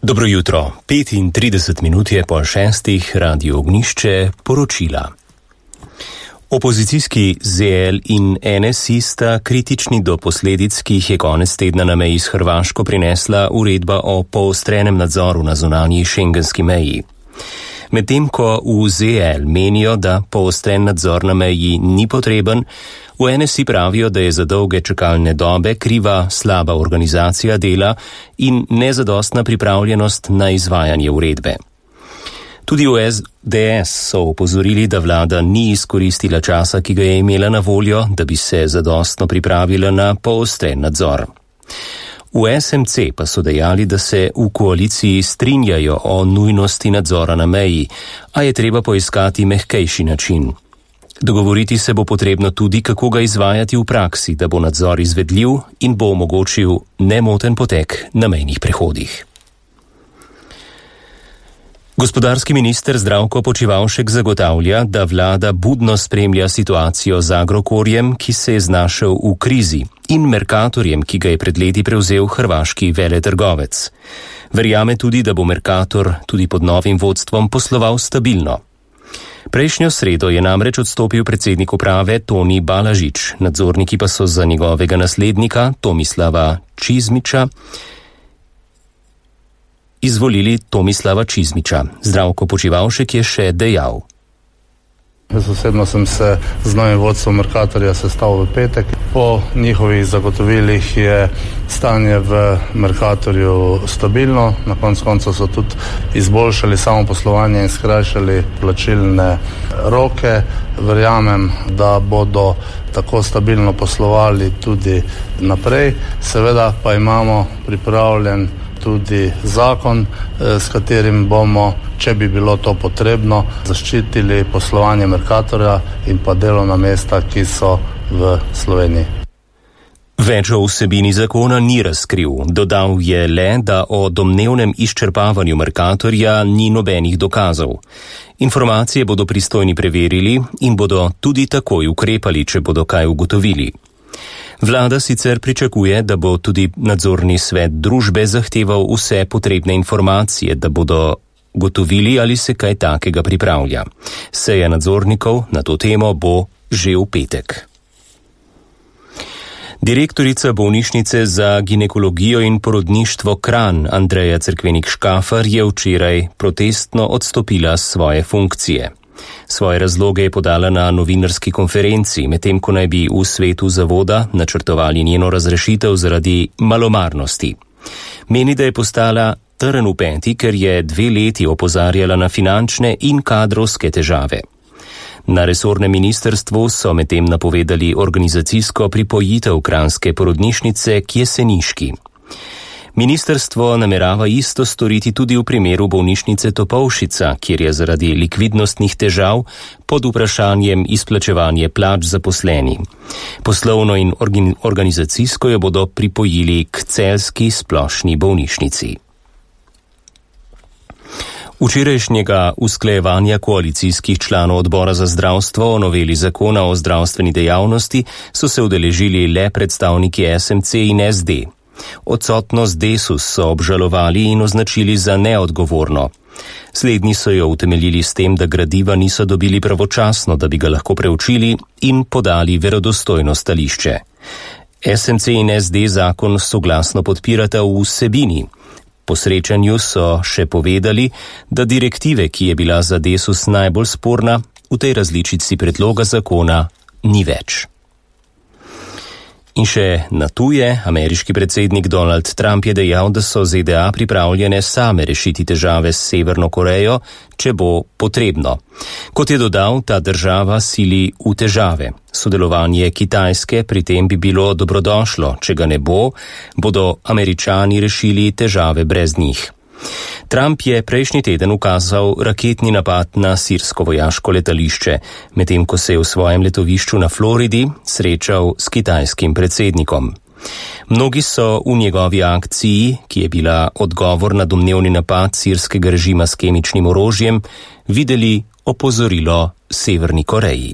Dobro jutro, 35 minut je po 6. Radio Ognjišče poročila. Opozicijski ZL in NSI sta kritični do posledic, ki jih je konec tedna na meji s Hrvaško prinesla uredba o poostrenem nadzoru na zunanji šengenski meji. Medtem ko v ZL menijo, da poostren nadzor na meji ni potreben, v NSI pravijo, da je za dolge čakalne dobe kriva slaba organizacija dela in nezadostna pripravljenost na izvajanje uredbe. Tudi v SDS so opozorili, da vlada ni izkoristila časa, ki ga je imela na voljo, da bi se zadostno pripravila na poostren nadzor. V SMC pa so dejali, da se v koaliciji strinjajo o nujnosti nadzora na meji, a je treba poiskati mehkejši način. Dogovoriti se bo potrebno tudi, kako ga izvajati v praksi, da bo nadzor izvedljiv in bo omogočil nemoten potek na mejnih prehodih. Gospodarski minister Zdravko Počivalšek zagotavlja, da vlada budno spremlja situacijo z Agrokorjem, ki se je znašel v krizi, in Mercatorjem, ki ga je pred leti prevzel hrvaški veletrgovec. Verjame tudi, da bo Mercator tudi pod novim vodstvom posloval stabilno. Prejšnjo sredo je namreč odstopil predsednik uprave Toni Balažič, nadzorniki pa so za njegovega naslednika Tomislava Čizmiča izvolili Tomislava Čizmiča. Zdravko Počivalšek je še dejal. Jaz osebno sem se z novim vodstvom Mercatorja sestal v petek. Po njihovih zagotovilih je stanje v Mercatorju stabilno. Na koncu so tudi izboljšali samo poslovanje in skrajšali plačilne roke. Verjamem, da bodo tako stabilno poslovali tudi naprej. Seveda pa imamo pripravljen tudi zakon, s katerim bomo, če bi bilo to potrebno, zaščitili poslovanje Mercatorja in pa delovna mesta, ki so v Sloveniji. Več o vsebini zakona ni razkril. Dodal je le, da o domnevnem izčrpavanju Mercatorja ni nobenih dokazov. Informacije bodo pristojni preverili in bodo tudi takoj ukrepali, če bodo kaj ugotovili. Vlada sicer pričakuje, da bo tudi nadzorni svet družbe zahteval vse potrebne informacije, da bodo gotovili, ali se kaj takega pripravlja. Seja nadzornikov na to temo bo že v petek. Direktorica bolnišnice za ginekologijo in porodništvo Kranj Andreja Cerkvenik-Škafar je včeraj protestno odstopila s svoje funkcije. Svoje razloge je podala na novinarski konferenci, medtem ko naj bi v svetu zavoda načrtovali njeno razrešitev zaradi malomarnosti. Meni, da je postala trn v peti, ker je 2 leti opozarjala na finančne in kadrovske težave. Na resornem ministrstvu so medtem napovedali organizacijsko pripojitev kranjske porodnišnice k Jeseniški. Ministrstvo namerava isto storiti tudi v primeru bolnišnice Topolšica, kjer je zaradi likvidnostnih težav pod vprašanjem izplačevanje plač zaposleni. Poslovno in organizacijsko jo bodo pripojili k celjski splošni bolnišnici. Včerajšnjega usklajevanja koalicijskih članov odbora za zdravstvo o noveli zakona o zdravstveni dejavnosti so se udeležili le predstavniki SMC in SD. Odsotnost Desus so obžalovali in označili za neodgovorno. Slednji so jo utemeljili s tem, da gradiva niso dobili pravočasno, da bi ga lahko preučili in podali verodostojno stališče. SMC in SD zakon soglasno podpirata v vsebini. Po srečanju so še povedali, da direktive, ki je bila za Desus najbolj sporna, v tej različici predloga zakona ni več. In še na tuje, ameriški predsednik Donald Trump je dejal, da so ZDA pripravljene same rešiti težave s Severno Korejo, če bo potrebno. Kot je dodal, ta država sili v težave. Sodelovanje Kitajske pri tem bi bilo dobrodošlo, če ga ne bo, bodo Američani rešili težave brez njih. Trump je prejšnji teden ukazal raketni napad na sirsko vojaško letališče, medtem ko se je v svojem letovišču na Floridi srečal s kitajskim predsednikom. Mnogi so v njegovi akciji, ki je bila odgovor na domnevni napad sirskega režima s kemičnim orožjem, videli opozorilo Severni Koreji.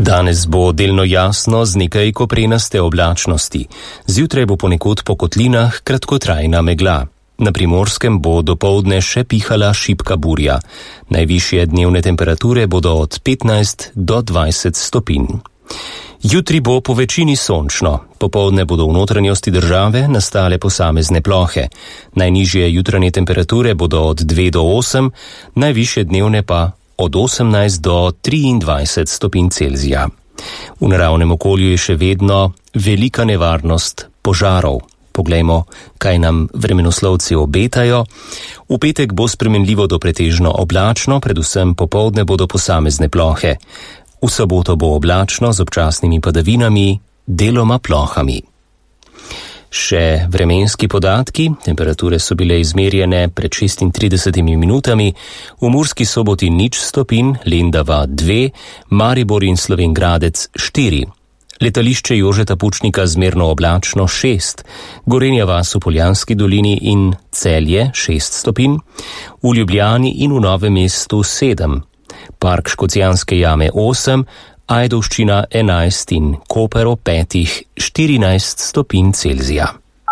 Danes bo delno jasno z nekaj koprenaste oblačnosti. Zjutraj bo ponekod po kotlinah kratkotrajna megla. Na Primorskem bo dopoldne še pihala šibka burja. Najvišje dnevne temperature bodo od 15 do 20 stopinj. Jutri bo po večini sončno. Popoldne bodo v notranjosti države nastale posamezne plohe. Najnižje jutranje temperature bodo od 2 do 8, najvišje dnevne pa od 18 do 23 stopinj Celzija. V naravnem okolju je še vedno velika nevarnost požarov. Poglejmo, kaj nam vremenoslovci obetajo. V petek bo spremenljivo do pretežno oblačno, predvsem popoldne bodo posamezne plohe. V soboto bo oblačno z občasnimi padavinami, deloma plohami. Še vremenski podatki. Temperature so bile izmerjene pred 36 minutami. V Murski Soboti 0 stopinj, Lendava 2, Maribor in Slovenj Gradec 4. Letališče Jožeta Pučnika zmerno oblačno 6, Gorenja vas v Poljanski dolini in Celje 6 stopinj, v Ljubljani in v Novem mestu 7, Park Škocjanske jame 8, Ajdovščina 11 in Koper ob 5, 14 stopinj Celzija.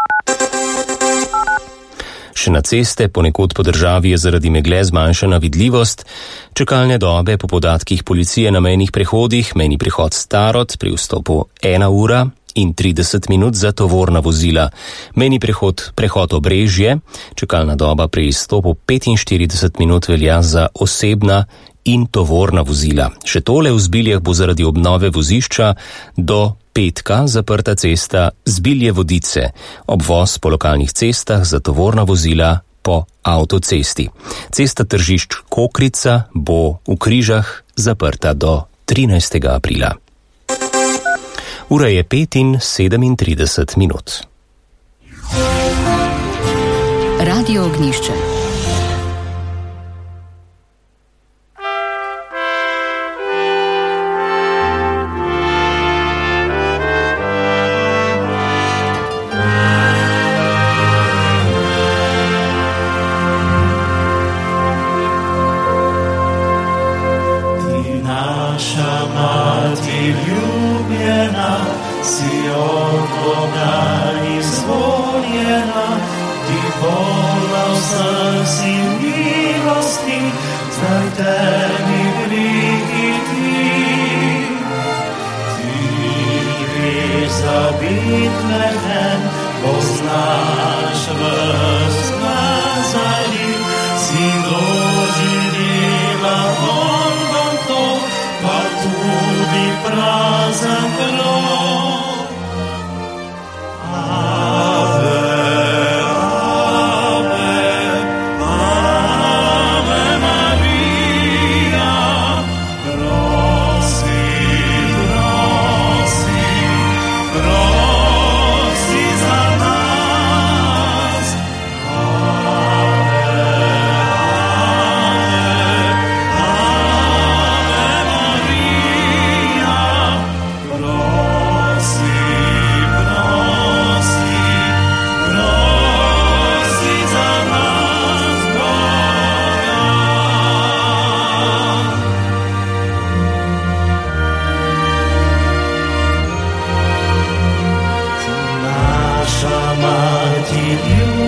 Še na ceste, ponekod po državi je zaradi megle zmanjšana vidljivost. Čakalne dobe po podatkih policije na mejnih prehodih, mejni prehod Starod pri vstopu 1 ura in 30 minut za tovorna vozila. Mejni prehod Obrežje, čakalna doba pri izstopu 45 minut velja za osebna in tovorna vozila. Še tole v Zbiljah bo zaradi obnove vozišča do petka zaprta cesta Zbilje-Vodice, obvoz po lokalnih cestah za tovorna vozila po avtocesti. Cesta Tržišč Kokrica bo v Križah zaprta do 13. aprila. Ura je 5:37 minut. Radio Ognjišče. Vola v srdci milosti, zdaj te